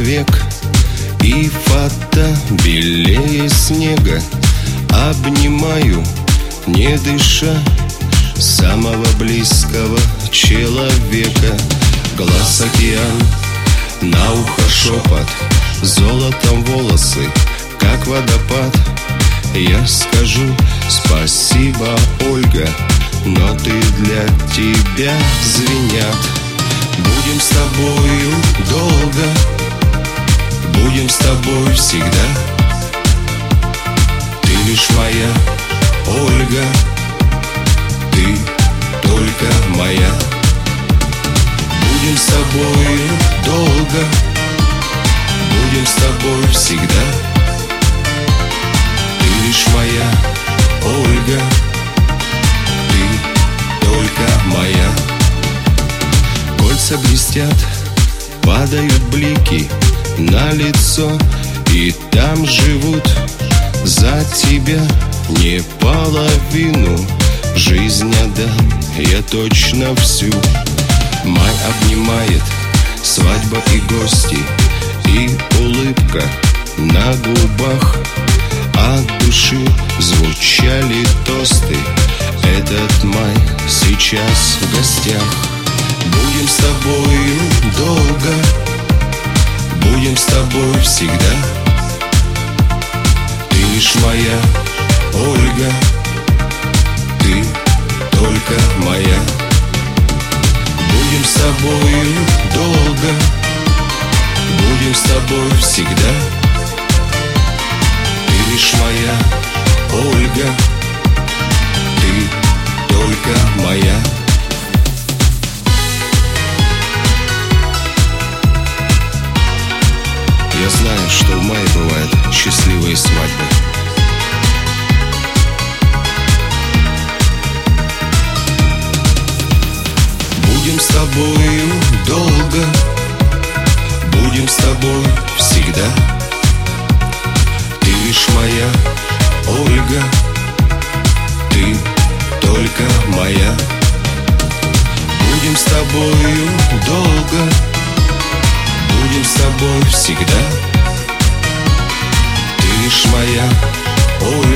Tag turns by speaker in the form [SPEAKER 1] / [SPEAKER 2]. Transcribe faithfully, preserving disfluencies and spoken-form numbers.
[SPEAKER 1] человек, и фата белее снега. Обнимаю, не дыша, самого близкого человека. Глаз океан, на ухо шепот, золотом волосы, как водопад. Я скажу спасибо, Ольга, но ты для тебя звенят. Будем с тобою долго, будем с тобой всегда. Ты лишь моя, Ольга, ты только моя. Будем с тобою долго, будем с тобой всегда. Ты лишь моя, Ольга, ты только моя. Кольца блестят, падают блики на лицо, и там живут за тебя не половину. Жизнь отдам я точно всю. Май обнимает, свадьба и гости, и улыбка на губах. От души звучали тосты. Этот май сейчас в гостях. Будем с тобою долго, будем с тобой всегда. Ты лишь моя, Ольга, ты только моя. Будем с тобою долго, будем с тобой всегда. Ты лишь моя, Ольга, ты только моя. Я знаю, что в мае бывают счастливые свадьбы. Будем с тобою долго, будем с тобой всегда. Ты лишь моя, Ольга, ты только моя. Будем с тобою долго, будем с тобой всегда. Ты лишь моя, Ольга.